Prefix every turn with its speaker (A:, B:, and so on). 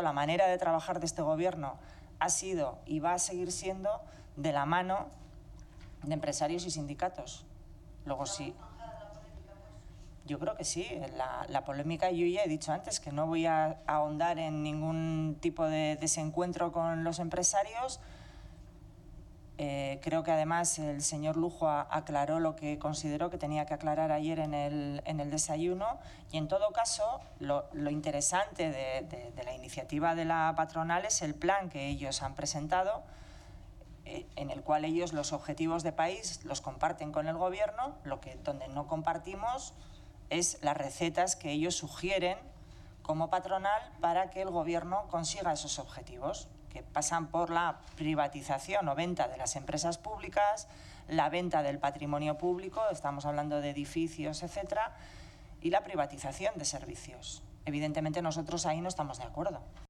A: la manera de trabajar de este gobierno ha sido y va a seguir siendo de la mano de empresarios y sindicatos. Luego sí. Yo creo que sí. La polémica, yo ya he dicho antes que no voy a ahondar en ningún tipo de desencuentro con los empresarios. Creo que además el señor Lujo aclaró lo que consideró que tenía que aclarar ayer en el desayuno, y en todo caso lo interesante de la iniciativa de la patronal es el plan que ellos han presentado, en el cual ellos los objetivos de país los comparten con el gobierno. Donde no compartimos es las recetas que ellos sugieren como patronal para que el gobierno consiga esos objetivos, que pasan por la privatización o venta de las empresas públicas, la venta del patrimonio público, estamos hablando de edificios, etcétera, y la privatización de servicios. Evidentemente nosotros ahí no estamos de acuerdo.